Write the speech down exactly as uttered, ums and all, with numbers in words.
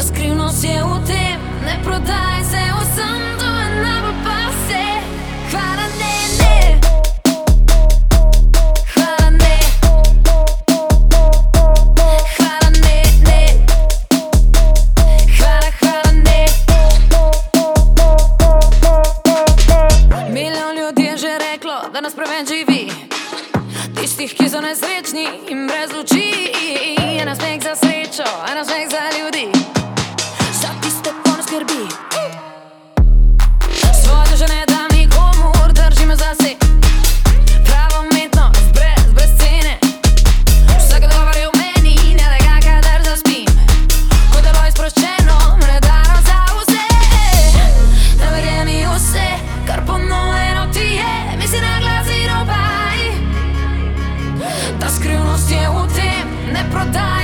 skrivnost je v tem, ne prodaj se vsem, to je najbolj pase. Hvala ne, ne. Hvala ne. Hvala ne, ne. Hvala, hvala ne. Milijon ljudi je že reklo, da nas preveč živi, tistih, ki so nesrečni in brez luči. En nasmeh za srečo, en nasmeh za ljudi, za tiste, ko ne skrbi. Svoje duše ne dam nikomur, držim jo zase. Prava umetnost, brez, brez cene. Vsak dogovor je v meni, ne da ga kadar zaspim. Ko telo je sproščeno, ne dano za vse. Ne verjemi vse, kar ponovljeno ti je, misli na glas in obaj. Ta skrivnost je v tem, ne prodaj